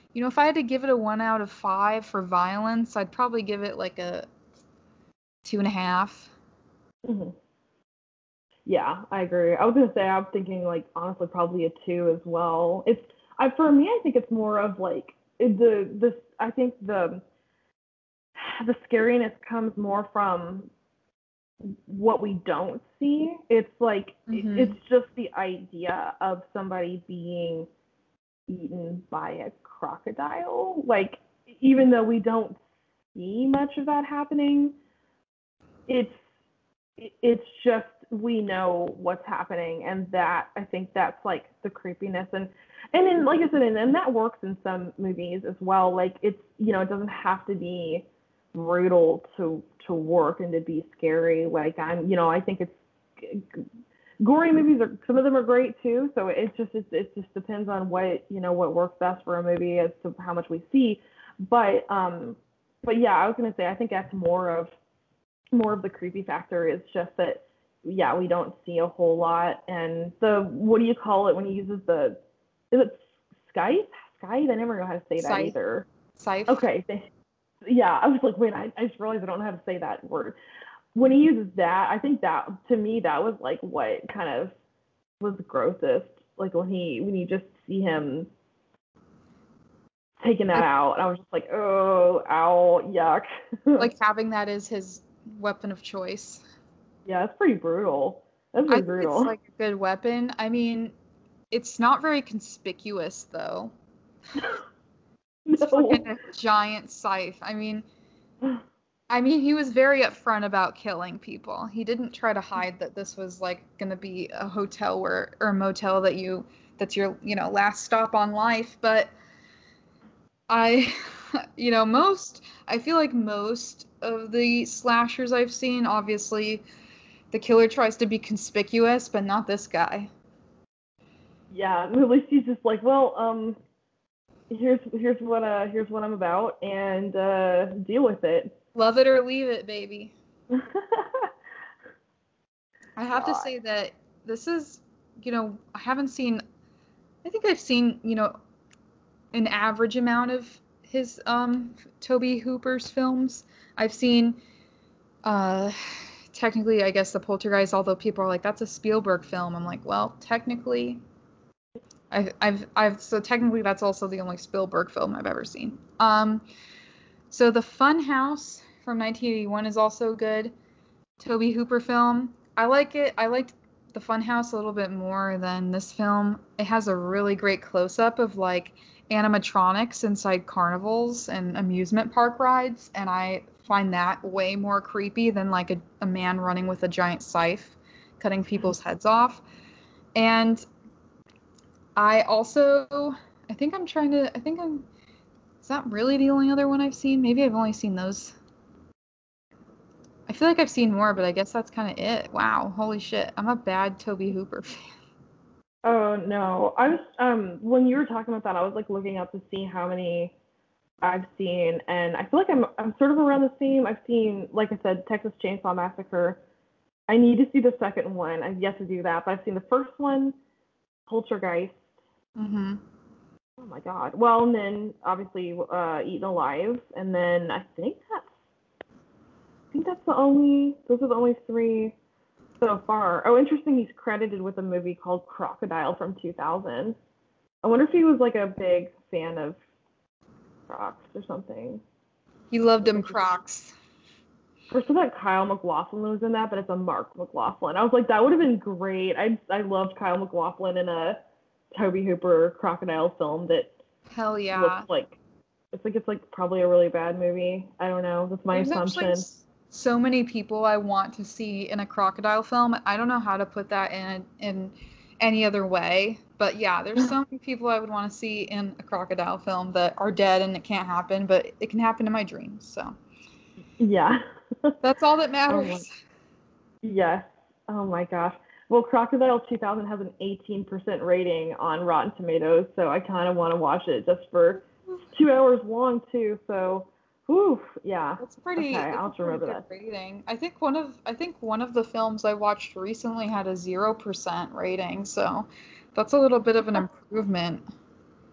You know, if I had to give it a 1 out of 5 for violence, I'd probably give it like a 2.5. Mm-hmm. Yeah, I agree. I was gonna say I'm thinking like honestly probably a 2 as well. For me I think it's more of like I think the scariness comes more from what we don't see. It's like it's just the idea of somebody being eaten by a crocodile. Like, even though we don't see much of that happening, it's just we know what's happening, and that I think that's like the creepiness, and then like I said, and that works in some movies as well. Like, it's, you know, it doesn't have to be brutal to work and to be scary. Like, I think it's gory movies some of them are great too. So it just depends on what works best for a movie as to how much we see. But yeah, I was gonna say I think that's more of the creepy factor is just that, yeah, we don't see a whole lot. And what do you call it when he uses is it Skype? I never know how to say that either. Scythe. Okay. Yeah, I was like, wait, I just realized I don't know how to say that word. When he uses that, I think that, to me, that was like what kind of was the grossest. Like when you just see him taking that out, and I was just like, oh, ow, yuck. Like having that as his weapon of choice. Yeah, that's pretty brutal. That's pretty brutal. It's like a good weapon. I mean, it's not very conspicuous though. It's fucking a giant scythe. I mean, he was very upfront about killing people. He didn't try to hide that this was like gonna be a hotel or a motel that's your last stop on life. But I feel like most of the slashers I've seen, obviously, the killer tries to be conspicuous, but not this guy. Yeah, at least he's just like, well, here's what I'm about, and deal with it. Love it or leave it, baby. I have to say that this is, I think I've seen, an average amount of his Tobe Hooper's films. I've seen technically, I guess, The Poltergeist, although people are like, that's a Spielberg film. I'm like, well, technically so technically that's also the only Spielberg film I've ever seen. So The Fun House from 1981 is also good Tobe Hooper film. I like it. I liked The Fun House a little bit more than this film. It has a really great close-up of like animatronics inside carnivals and amusement park rides, and I find that way more creepy than like a man running with a giant scythe cutting people's heads off. And is that really the only other one I've seen? Maybe I've only seen those. I feel like I've seen more, but I guess that's kind of it. Wow, holy shit. I'm a bad Tobe Hooper fan. Oh, no. I was, when you were talking about that, I was like looking up to see how many I've seen, and I feel like I'm sort of around the same. I've seen, like I said, Texas Chainsaw Massacre. I need to see the second one. I've yet to do that, but I've seen the first one, Poltergeist. Mm-hmm. Oh my god. Well, and then obviously Eaten Alive, and then I think those are the only 3 so far. Oh, interesting, he's credited with a movie called Crocodile from 2000. I wonder if he was like a big fan of Crocs or something. He loved them Crocs. First I thought Kyle MacLachlan was in that, but it's a Mark McLaughlin. I was like, that would have been great. I loved Kyle MacLachlan in a Tobe Hooper Crocodile film that hell yeah looks like it's like probably a really bad movie. I don't know. That's my assumption. So many people I want to see in a crocodile film. I don't know how to put that in any other way, but yeah, there's so many people I would want to see in a crocodile film that are dead and it can't happen, but it can happen in my dreams. So yeah, that's all that matters. Yes. Oh my gosh. Well, Crocodile 2000 has an 18% rating on Rotten Tomatoes, so I kind of want to watch it just for 2 hours long too. So, whew, yeah. That's pretty. Okay, I'll have to remember good that. rating. I think one of the films I watched recently had a 0% rating, so that's a little bit of an improvement.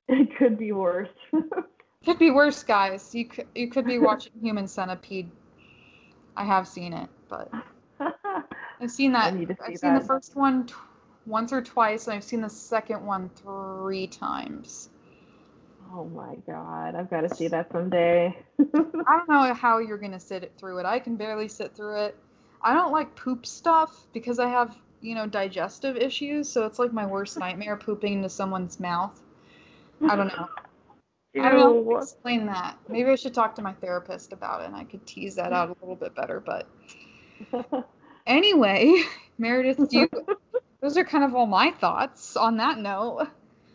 It could be worse. Could be worse, guys. You could be watching Human Centipede. I have seen it, but I've seen that. I've seen the first one once or twice, and I've seen the second one 3 times. Oh my god, I've got to see that someday. I don't know how you're gonna sit through it. I can barely sit through it. I don't like poop stuff because I have, digestive issues, so it's like my worst nightmare, pooping into someone's mouth. I don't know. I don't know how to explain that. Maybe I should talk to my therapist about it, and I could tease that out a little bit better, but anyway, Meredith, those are kind of all my thoughts on that note.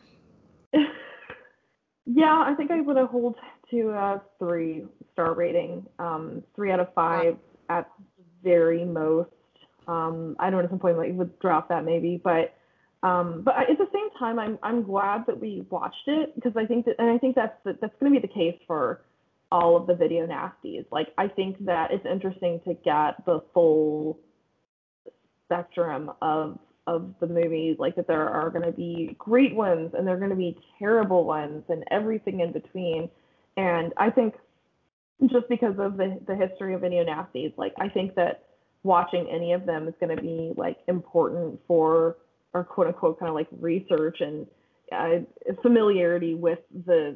Yeah, I think I would hold to a 3-star rating. 3 out of 5 at the very most. I know at some point like would drop that maybe, but at the same time, I'm glad that we watched it, because I think that's going to be the case for all of the video nasties. Like, I think that it's interesting to get the full spectrum of the movies, like that there are going to be great ones and there are going to be terrible ones and everything in between. And I think just because of the history of video nasties, like I think that watching any of them is going to be like important for our quote unquote kind of like research and familiarity with this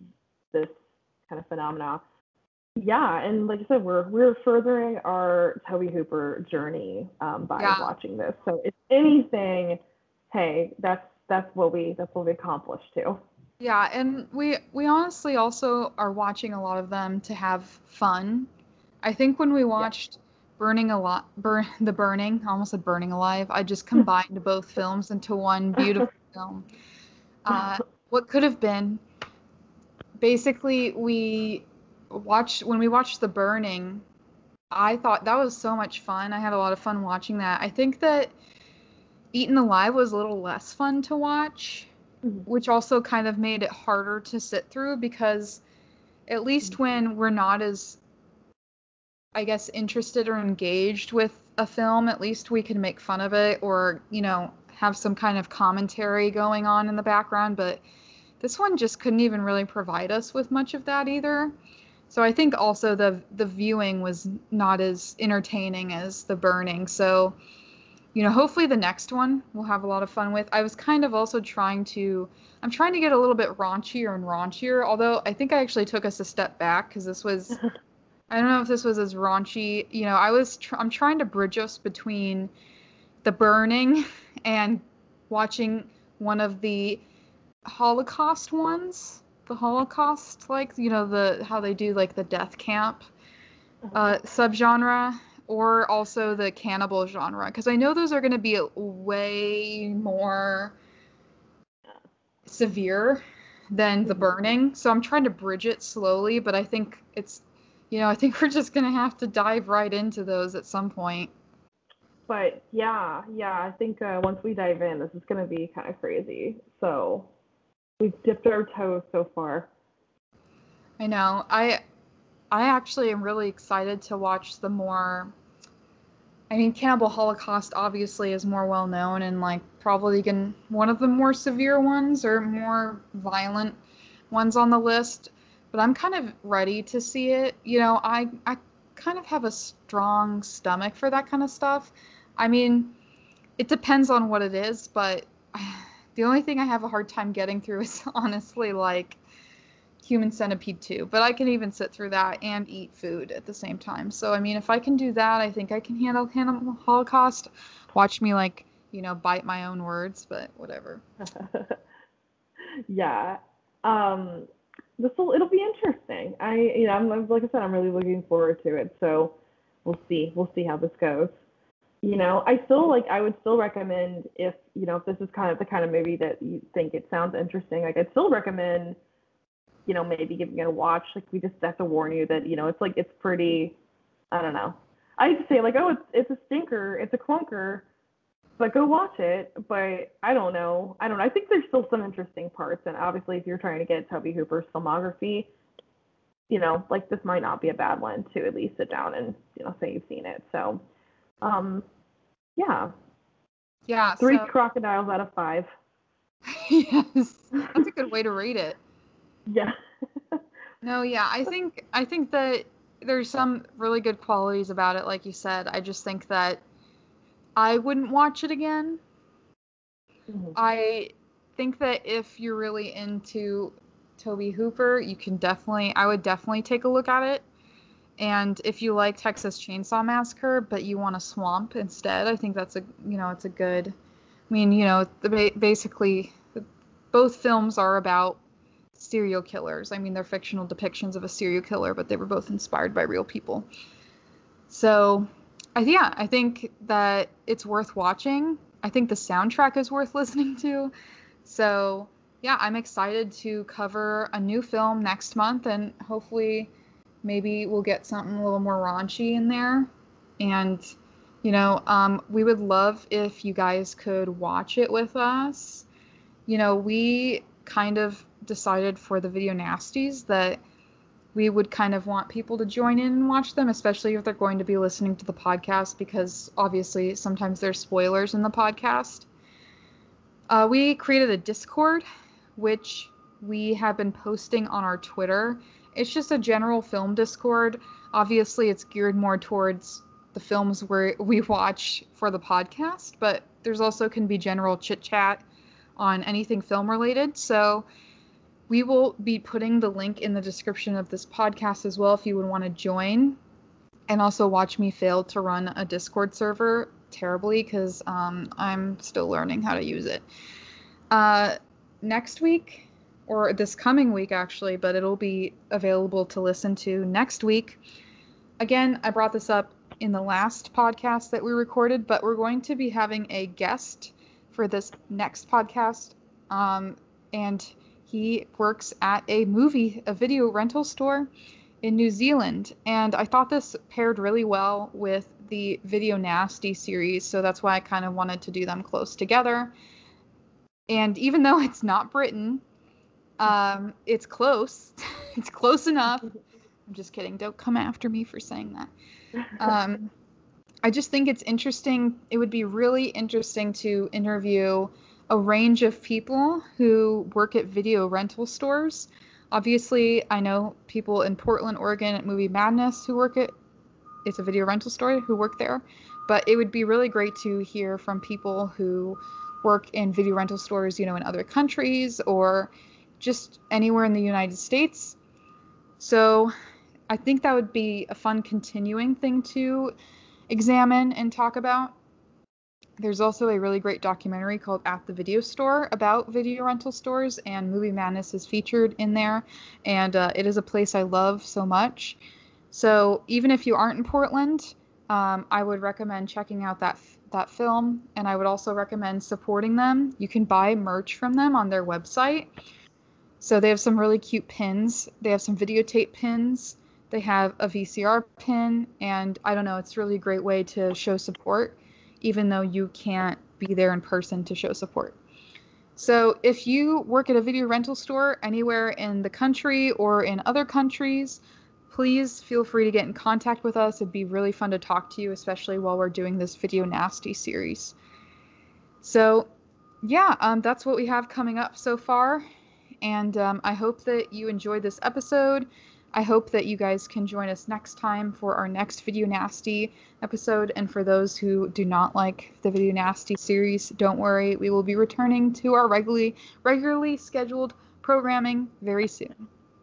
kind of phenomena. Yeah, and like I said, we're furthering our Tobe Hooper journey by watching this. So if anything, hey, that's what we accomplished too. Yeah, and we honestly also are watching a lot of them to have fun. I think when we watched The Burning, I almost said Burning Alive, I just combined both films into one beautiful film. What could have been, basically when we watched The Burning, I thought that was so much fun. I had a lot of fun watching that. I think that Eaten Alive was a little less fun to watch, which also kind of made it harder to sit through, because at least when we're not as, I guess, interested or engaged with a film, at least we can make fun of it or, have some kind of commentary going on in the background. But this one just couldn't even really provide us with much of that either. So I think also the viewing was not as entertaining as The Burning. So, hopefully the next one we'll have a lot of fun with. I was kind of also trying to get a little bit raunchier and raunchier, although I think I actually took us a step back, because this was, I don't know if this was as raunchy. I'm trying to bridge us between The Burning and watching one of the Holocaust ones. The Holocaust, how they do like the death camp subgenre, or also the cannibal genre, because I know those are going to be way more severe than The Burning. So I'm trying to bridge it slowly, but I think I think we're just going to have to dive right into those at some point. But yeah, I think once we dive in, this is going to be kind of crazy. So we've dipped our toes so far. I know. I actually am really excited to watch the more... Cannibal Holocaust obviously is more well known and like probably one of the more severe ones or more violent ones on the list. But I'm kind of ready to see it. I kind of have a strong stomach for that kind of stuff. It depends on what it is, but the only thing I have a hard time getting through is honestly like Human Centipede 2, but I can even sit through that and eat food at the same time. So, if I can do that, I think I can handle Cannibal Holocaust. Watch me bite my own words, but whatever. Yeah. It'll be interesting. I'm like I said, I'm really looking forward to it. So we'll see how this goes. I would still recommend if this is kind of the kind of movie that you think it sounds interesting, like I'd still recommend maybe giving it a watch. Like, we just have to warn you that, it's pretty, I don't know. I'd say it's a stinker, it's a clunker, but go watch it. But I don't know. I think there's still some interesting parts. And obviously if you're trying to get Tobe Hooper's filmography, this might not be a bad one to at least sit down and, say you've seen it. So, yeah. Yeah. 3 crocodiles out of 5. Yes, that's a good way to rate it. Yeah. No, yeah, I think that there's some really good qualities about it, like you said. I just think that I wouldn't watch it again. Mhm. I think that if you're really into Tobe Hooper, I would definitely take a look at it. And if you like Texas Chainsaw Massacre, but you want a swamp instead, I think it's a good. I mean, basically, both films are about serial killers. I mean, they're fictional depictions of a serial killer, but they were both inspired by real people. So, I think that it's worth watching. I think the soundtrack is worth listening to. So, yeah, I'm excited to cover a new film next month, and hopefully maybe we'll get something a little more raunchy in there. And, we would love if you guys could watch it with us. We kind of decided for the Video Nasties that we would kind of want people to join in and watch them, especially if they're going to be listening to the podcast, because obviously sometimes there's spoilers in the podcast. We created a Discord, which we have been posting on our Twitter. It's just a general film Discord. Obviously, it's geared more towards the films where we watch for the podcast, but there's also can be general chit-chat on anything film related. So we will be putting the link in the description of this podcast as well if you would want to join, and also watch me fail to run a Discord server terribly because I'm still learning how to use it. Next week, or this coming week actually, but it'll be available to listen to next week. Again, I brought this up in the last podcast that we recorded, but we're going to be having a guest for this next podcast, and he works at a video rental store in New Zealand, and I thought this paired really well with the Video Nasty series, so that's why I kind of wanted to do them close together. And even though it's not Britain, it's close. It's close enough. I'm just kidding. Don't come after me for saying that. I just think it's interesting. It would be really interesting to interview a range of people who work at video rental stores. Obviously, I know people in Portland, Oregon at Movie Madness who it's a video rental store, who work there. But it would be really great to hear from people who work in video rental stores, in other countries or just anywhere in the United States. So I think that would be a fun continuing thing to examine and talk about. There's also a really great documentary called At the Video Store about video rental stores, and Movie Madness is featured in there, and it is a place I love so much. So even if you aren't in Portland, I would recommend checking out that film, and I would also recommend supporting them. You can buy merch from them on their website. So they have some really cute pins. They have some videotape pins. They have a VCR pin, and I don't know, it's really a great way to show support, even though you can't be there in person to show support. So if you work at a video rental store anywhere in the country or in other countries, please feel free to get in contact with us. It'd be really fun to talk to you, especially while we're doing this Video Nasty series. So yeah, that's what we have coming up so far. And I hope that you enjoyed this episode. I hope that you guys can join us next time for our next Video Nasty episode. And for those who do not like the Video Nasty series, don't worry. We will be returning to our regularly scheduled programming very soon.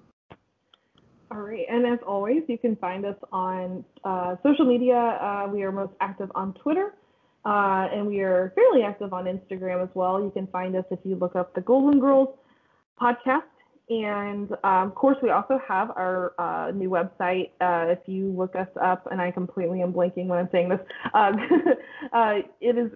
All right. And as always, you can find us on social media. We are most active on Twitter. And we are fairly active on Instagram as well. You can find us if you look up the Goldwyn Girls podcast. And of course, we also have our new website. If you look us up, and I completely am blanking when I'm saying this, it is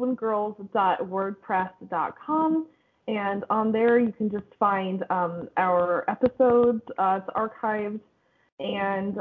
goldwyngirls.wordpress.com. And on there, you can just find our episodes. It's archived. And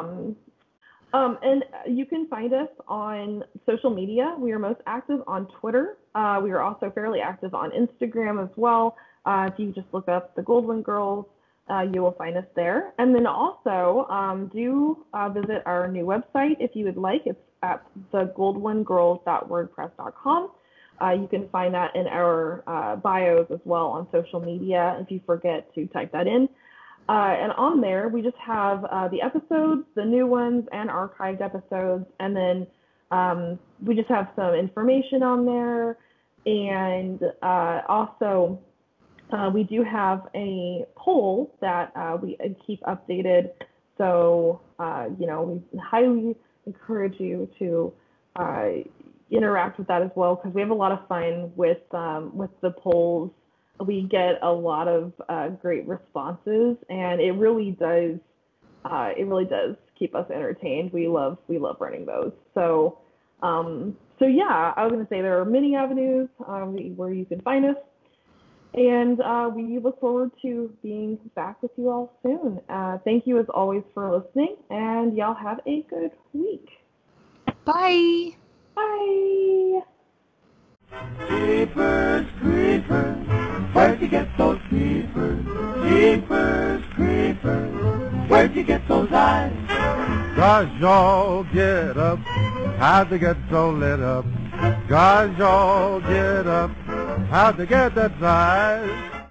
you can find us on social media. We are most active on Twitter. We are also fairly active on Instagram as well. If you just look up the Goldwyn Girls, you will find us there. And then also do visit our new website if you would like. It's at thegoldwyngirls.wordpress.com. You can find that in our bios as well on social media if you forget to type that in. And on there, we just have the episodes, the new ones, and archived episodes. And then we just have some information on there. And also, we do have a poll that we keep updated. So, we highly encourage you to interact with that as well, because we have a lot of fun with the polls. We get a lot of great responses, and it really does keep us entertained. We love running those. So yeah, I was going to say there are many avenues where you can find us, and we look forward to being back with you all soon. Thank you as always for listening, and y'all have a good week. Bye. Bye. Creepers, creepers, where'd you get those creepers? Creepers, creepers, where'd you get those eyes? Gosh, y'all get up, how'd they get so lit up? Gosh, y'all get up, how'd they get that size?